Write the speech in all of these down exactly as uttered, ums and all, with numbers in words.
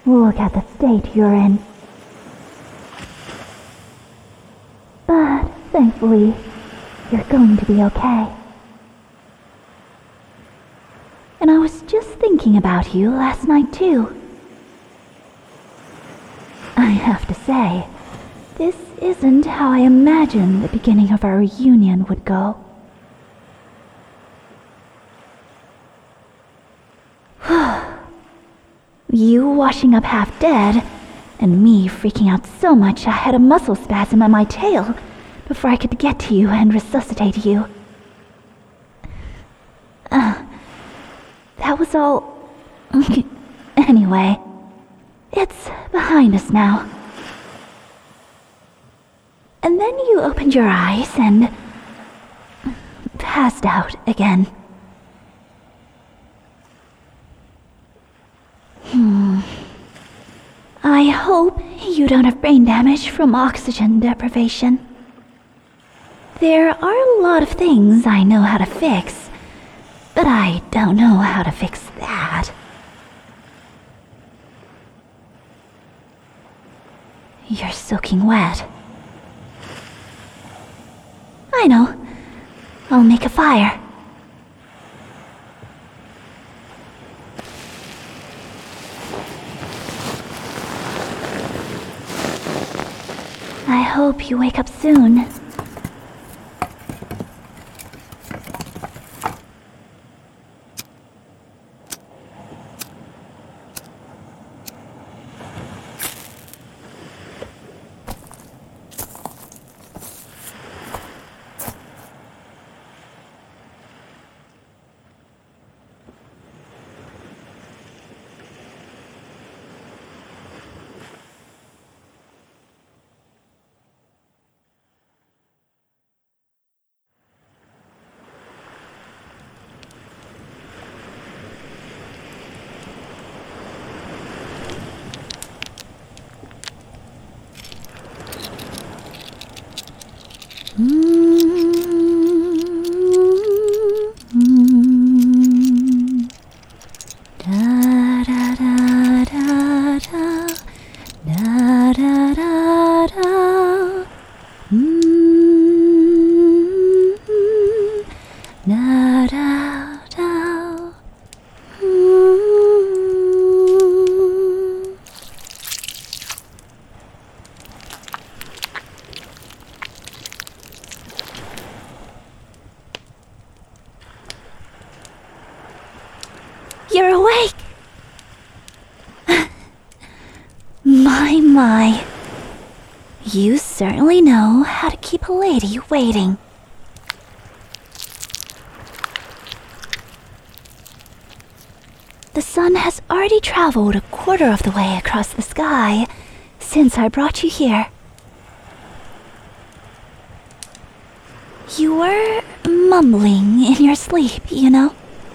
Look at the state you're in. But thankfully, you're going to be okay. And I was just thinking about you last night too. I have to say, this isn't how I imagined the beginning of our reunion would go. You washing up half dead, and me freaking out so much I had a muscle spasm on my tail before I could get to you and resuscitate you. Uh, that was all... Anyway, it's behind us now. And then you opened your eyes and passed out again. Hmm. I hope you don't have brain damage from oxygen deprivation. There are a lot of things I know how to fix, but I don't know how to fix that. You're soaking wet. I know. I'll make a fire. I hope you wake up soon. You're awake! My, my. You certainly know how to keep a lady waiting. The sun has already traveled a quarter of the way across the sky since I brought you here. You were mumbling in your sleep, you know?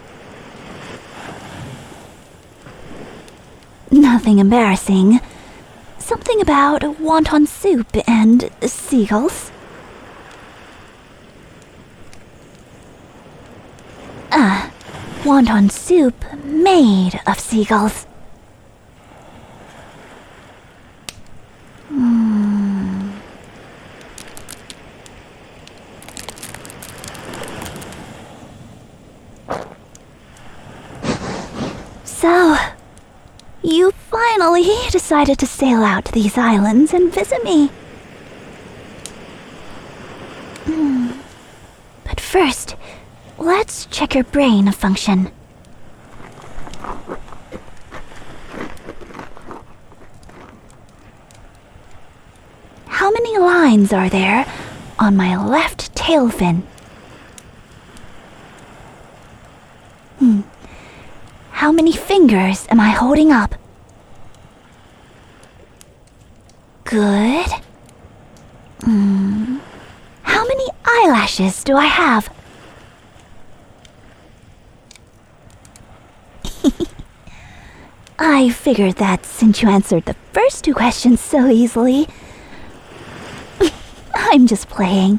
Nothing embarrassing. Something about wonton soup and seagulls. Ah, wonton soup made of seagulls. Hmm. So... you finally decided to sail out to these islands and visit me. Hmm. But first, let's check your brain function. How many lines are there on my left tail fin? Hmm. How many fingers am I holding up? Good. Hmm. How many eyelashes do I have? I figured that since you answered the first two questions so easily. I'm just playing.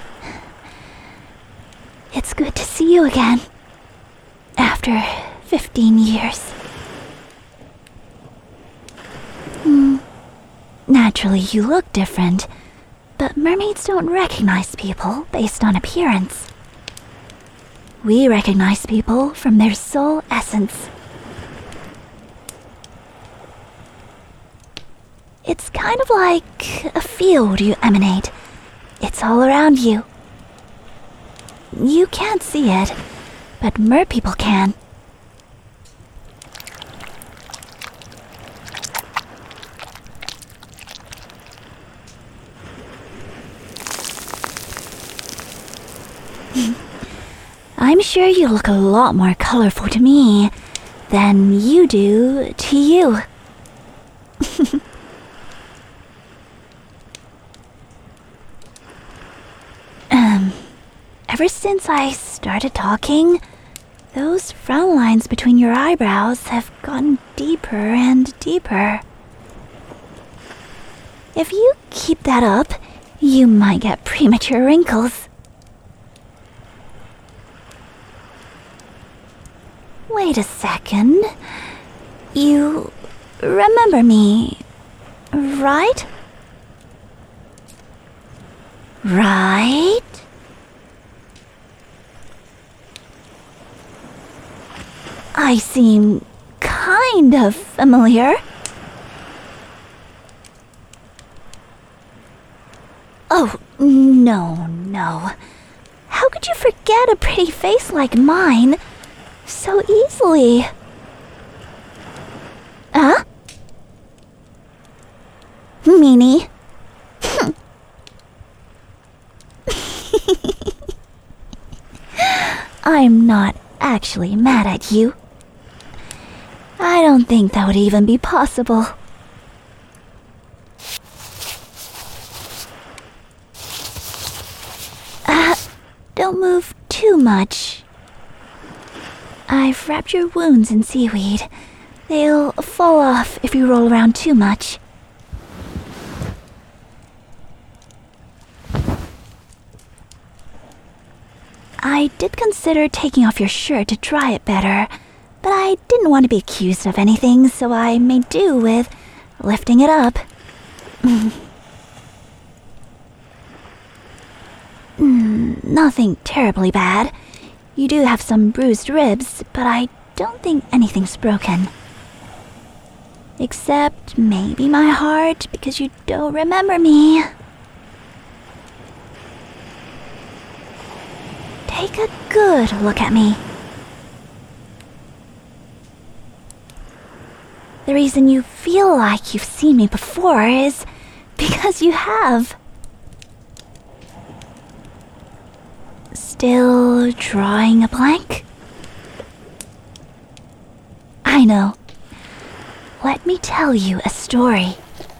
It's good to see you again. After fifteen years. Hmm. Naturally, you look different, but mermaids don't recognize people based on appearance. We recognize people from their soul essence. It's kind of like a field you emanate. It's all around you. You can't see it, but mer people can. I'm sure you look a lot more colorful to me than you do to you. um, ever since I started talking, those frown lines between your eyebrows have gotten deeper and deeper. If you keep that up, you might get premature wrinkles. Wait a second. You remember me, right? Right? I seem kind of familiar. Oh, no, no. How could you forget a pretty face like mine so easily? Huh? Meanie. I'm not actually mad at you. I don't think that would even be possible. Uh, don't move too much. I've wrapped your wounds in seaweed. They'll fall off if you roll around too much. I did consider taking off your shirt to dry it better, but I didn't want to be accused of anything, so I made do with lifting it up. mm, nothing terribly bad. You do have some bruised ribs, but I don't think anything's broken. Except maybe my heart, because you don't remember me. Take a good look at me. The reason you feel like you've seen me before is because you have. Still drawing a blank? I know. Let me tell you a story.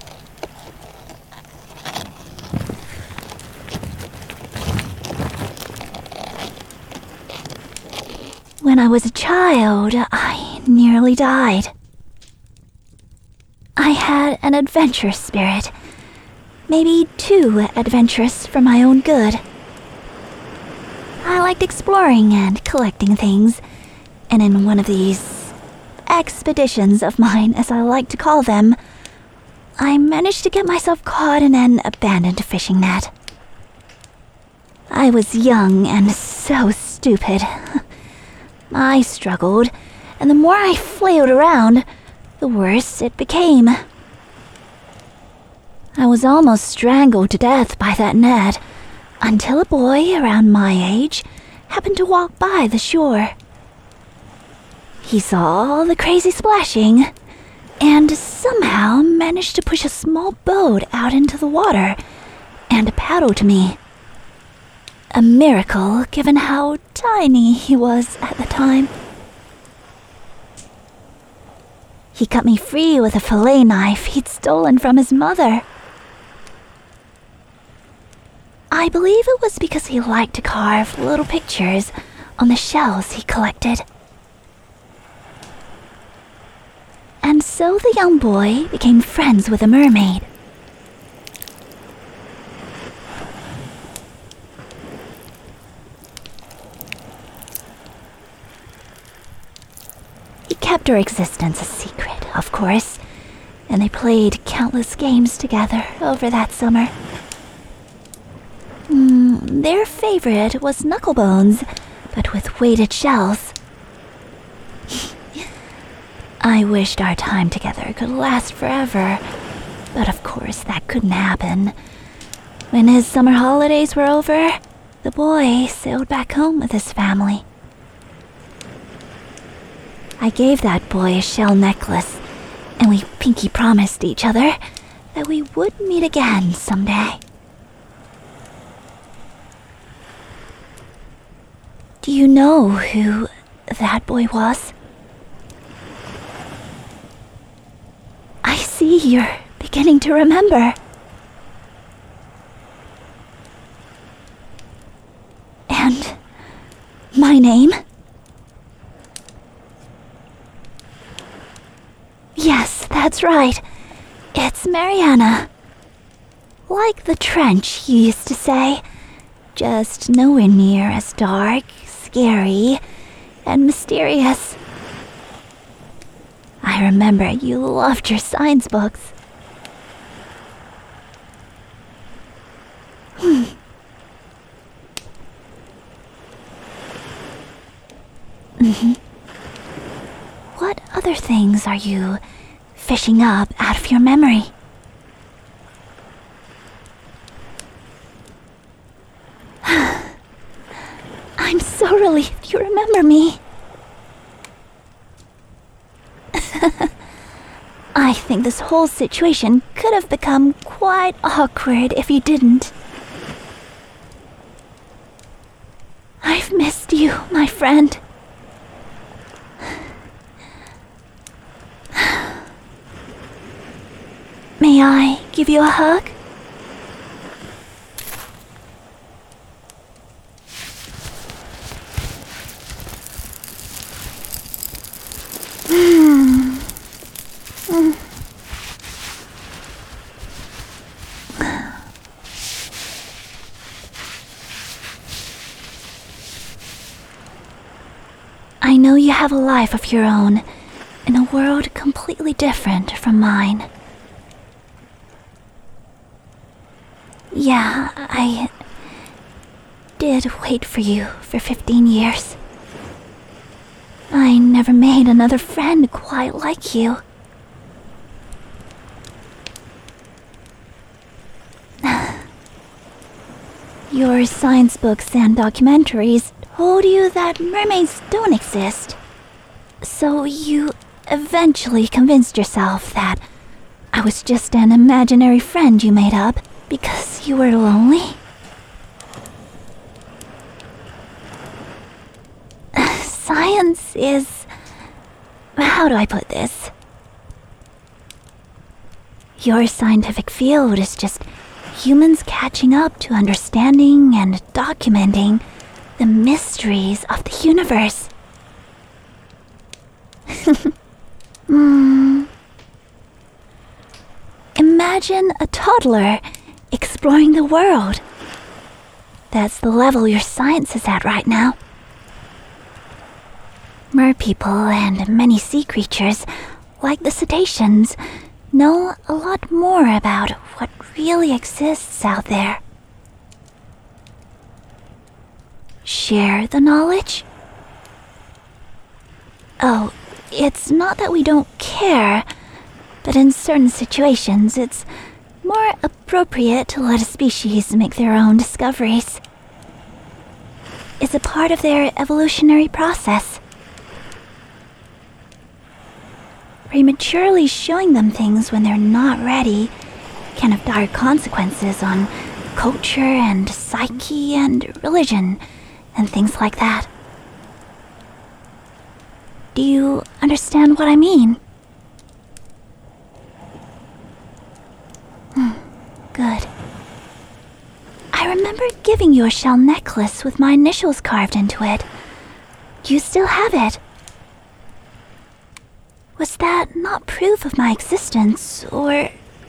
When I was a child, I nearly died. I had an adventurous spirit. Maybe too adventurous for my own good. I liked exploring and collecting things, and in one of these expeditions of mine, as I like to call them, I managed to get myself caught in an abandoned fishing net. I was young and so stupid. I struggled, and the more I flailed around, the worse it became. I was almost strangled to death by that net, until a boy around my age happened to walk by the shore. He saw all the crazy splashing, and somehow managed to push a small boat out into the water and paddle to me. A miracle, given how tiny he was at the time. He cut me free with a fillet knife he'd stolen from his mother. I believe it was because he liked to carve little pictures on the shells he collected. And so the young boy became friends with a mermaid. kept her existence a secret, of course, and they played countless games together over that summer. Mm, their favorite was Knucklebones, but with weighted shells. I wished our time together could last forever, but of course that couldn't happen. When his summer holidays were over, the boy sailed back home with his family. I gave that boy a shell necklace, and we pinky promised each other that we would meet again someday. Do you know who that boy was? I see you're beginning to remember. And my name? Yes, that's right. It's Mariana. Like the trench, you used to say. Just nowhere near as dark, scary, and mysterious. I remember you loved your science books. Hmm. Mm-hmm. What other things are you fishing up out of your memory? I'm so relieved you remember me. I think this whole situation could have become quite awkward if you didn't. I've missed you, my friend. May I give you a hug? Hmm. Mm. I know you have a life of your own, in a world completely different from mine. Yeah, I did wait for you for fifteen years. I never made another friend quite like you. Your science books and documentaries told you that mermaids don't exist. So you eventually convinced yourself that I was just an imaginary friend you made up because you were lonely? Science is... how do I put this? Your scientific field is just humans catching up to understanding and documenting the mysteries of the universe. mm. Imagine a toddler exploring the world. That's the level your science is at right now. Merpeople and many sea creatures, like the cetaceans, know a lot more about what really exists out there. Share the knowledge? Oh, it's not that we don't care, but in certain situations it's more appropriate to let a species make their own discoveries. It's a part of their evolutionary process. Prematurely showing them things when they're not ready can have dire consequences on culture and psyche and religion and things like that. Do you understand what I mean? Hmm, good. I remember giving you a shell necklace with my initials carved into it. Do you still have it? Was that not proof of my existence, or...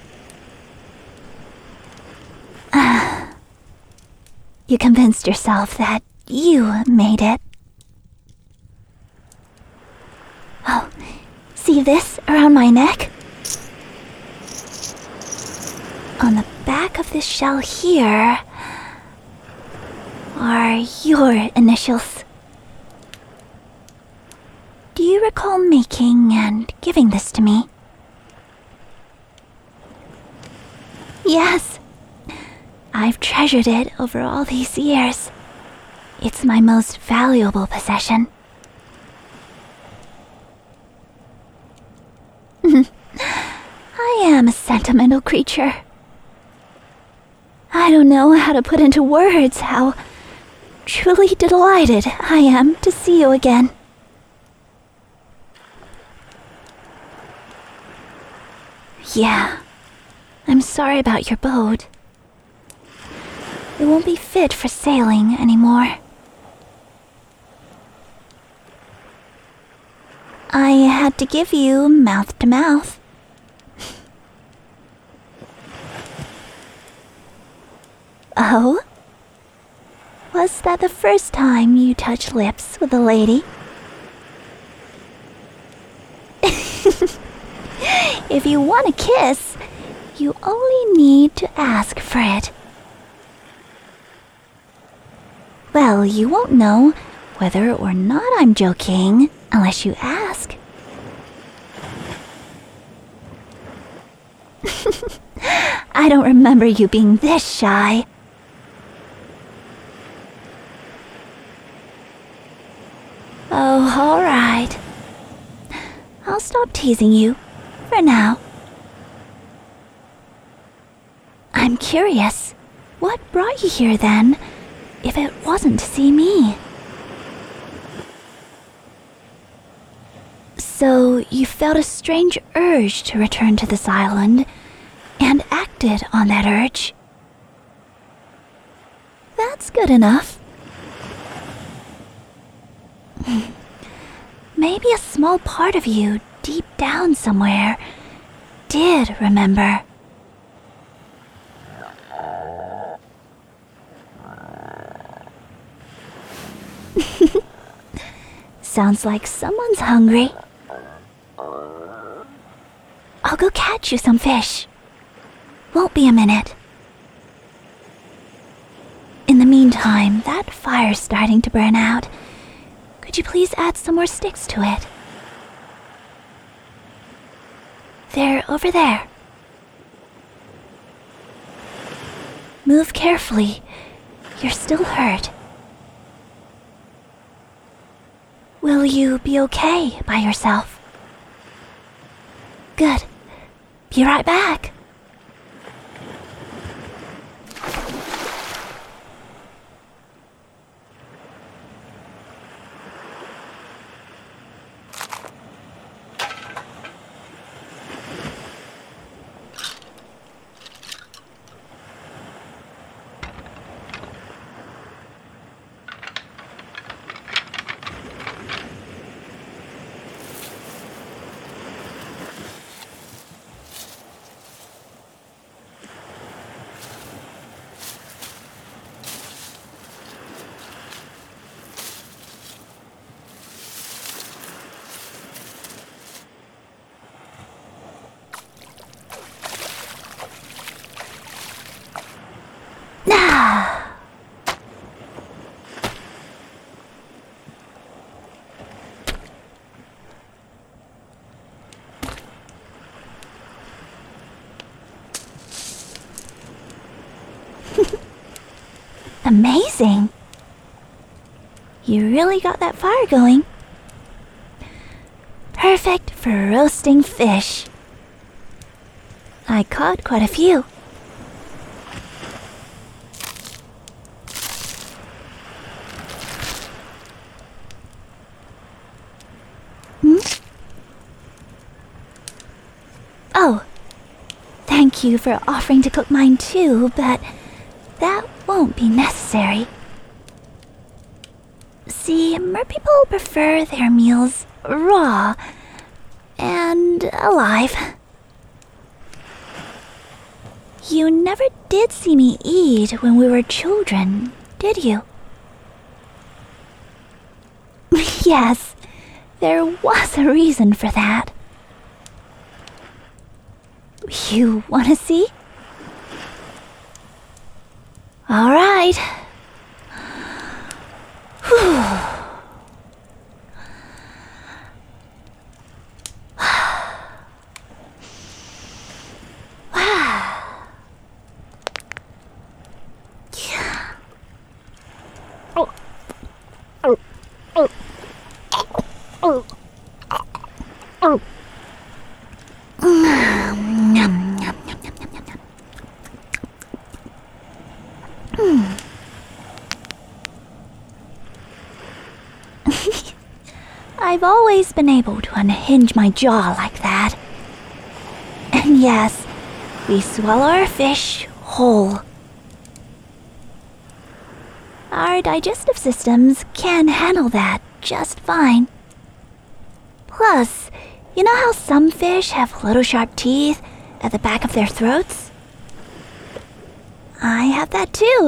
Ah. You convinced yourself that you made it. Oh, see this around my neck? On the back of this shell here are your initials. Do you recall making and giving this to me? Yes. I've treasured it over all these years. It's my most valuable possession. I am a sentimental creature. I don't know how to put into words how truly delighted I am to see you again. Yeah, I'm sorry about your boat. It won't be fit for sailing anymore. I had to give you mouth to mouth. Oh? Was that the first time you touched lips with a lady? If you want a kiss, you only need to ask for it. Well, you won't know whether or not I'm joking unless you ask. I don't remember you being this shy. Oh, all right. I'll stop teasing you for now. I'm curious, what brought you here then, if it wasn't to see me? So you felt a strange urge to return to this island and acted on that urge. That's good enough. Maybe a small part of you, deep down somewhere, did remember. Sounds like someone's hungry. I'll go catch you some fish. Won't be a minute. In the meantime, that fire's starting to burn out. Could you please add some more sticks to it? They're over there. Move carefully. You're still hurt. Will you be okay by yourself? Good. Be right back. Amazing! You really got that fire going. Perfect for roasting fish. I caught quite a few. Hmm? Oh, thank you for offering to cook mine too, but that won't be necessary. See, mer people prefer their meals raw and alive. You never did see me eat when we were children, did you? Yes, there was a reason for that. You wanna see? All right. Whew. I've always been able to unhinge my jaw like that. And yes, we swallow our fish whole. Our digestive systems can handle that just fine. Plus, you know how some fish have little sharp teeth at the back of their throats? I have that too.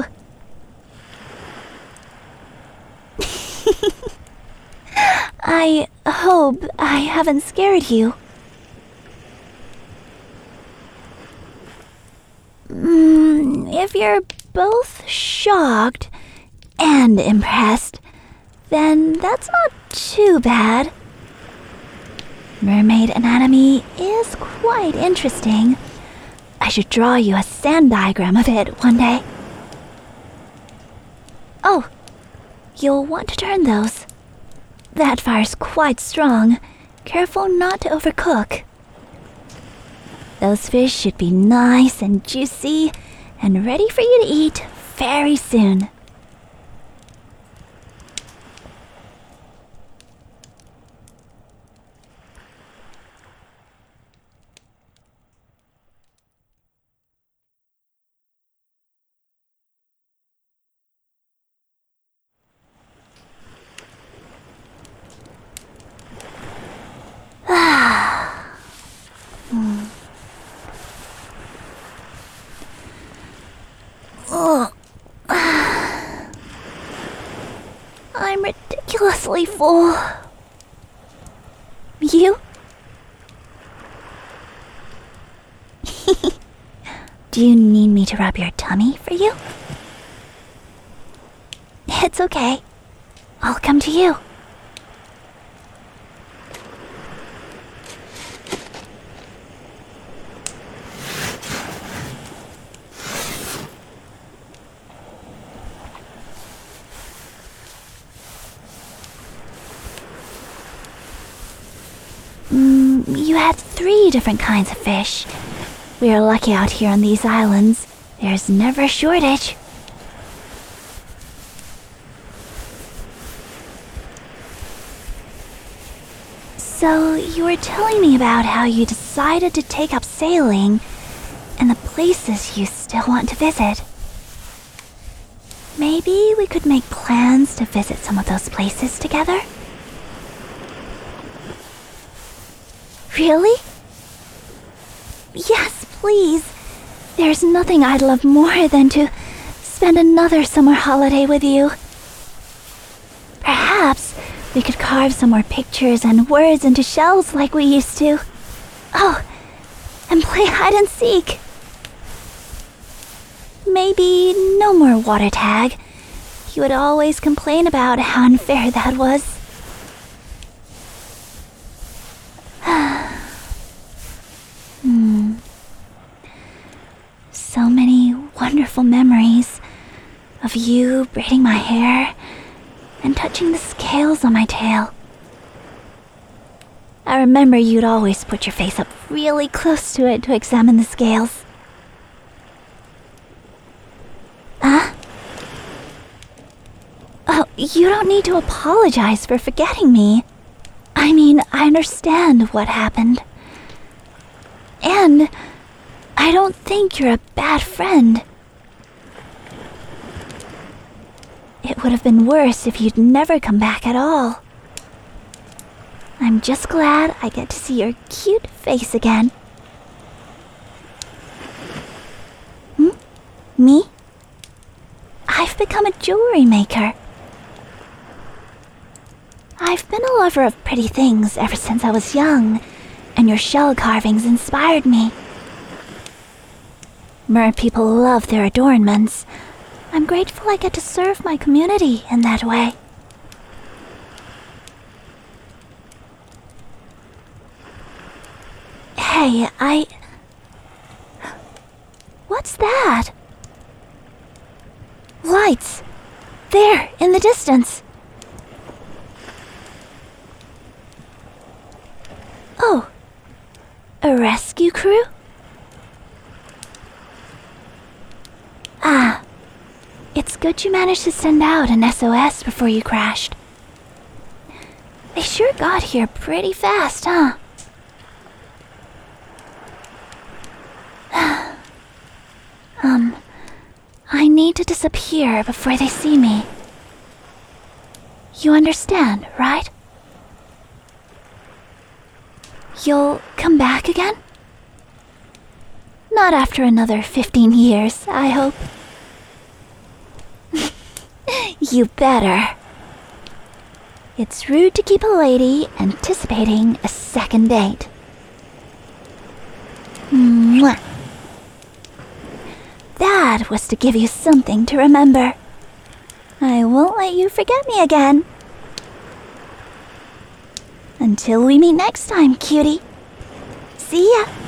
I hope I haven't scared you. Mm, if you're both shocked and impressed, then that's not too bad. Mermaid anatomy is quite interesting. I should draw you a sand diagram of it one day. Oh, you'll want to turn those. That fire's quite strong. Careful not to overcook. Those fish should be nice and juicy and ready for you to eat very soon. I'm ridiculously full. You? Do you need me to rub your tummy for you? It's okay. I'll come to you. You had three different kinds of fish. We are lucky out here on these islands. There's never a shortage. So, you were telling me about how you decided to take up sailing and the places you still want to visit. Maybe we could make plans to visit some of those places together? Really? Yes, please. There's nothing I'd love more than to spend another summer holiday with you. Perhaps we could carve some more pictures and words into shells like we used to. Oh, and play hide and seek. Maybe no more water tag. You would always complain about how unfair that was. Hmm. So many wonderful memories of you braiding my hair and touching the scales on my tail. I remember you'd always put your face up really close to it to examine the scales. Huh? Oh, you don't need to apologize for forgetting me. I mean, I understand what happened. And I don't think you're a bad friend. It would have been worse if you'd never come back at all. I'm just glad I get to see your cute face again. Hmm? Me? I've become a jewelry maker. I've been a lover of pretty things ever since I was young, and your shell carvings inspired me. Mer people love their adornments. I'm grateful I get to serve my community in that way. Hey, I... What's that? Lights! There, in the distance! Oh, a rescue crew? Ah, it's good you managed to send out an S O S before you crashed. They sure got here pretty fast, huh? um, I need to disappear before they see me. You understand, right? You'll come back again? Not after another fifteen years, I hope. You better. It's rude to keep a lady anticipating a second date. Mwah. That was to give you something to remember. I won't let you forget me again. Until we meet next time, cutie. See ya!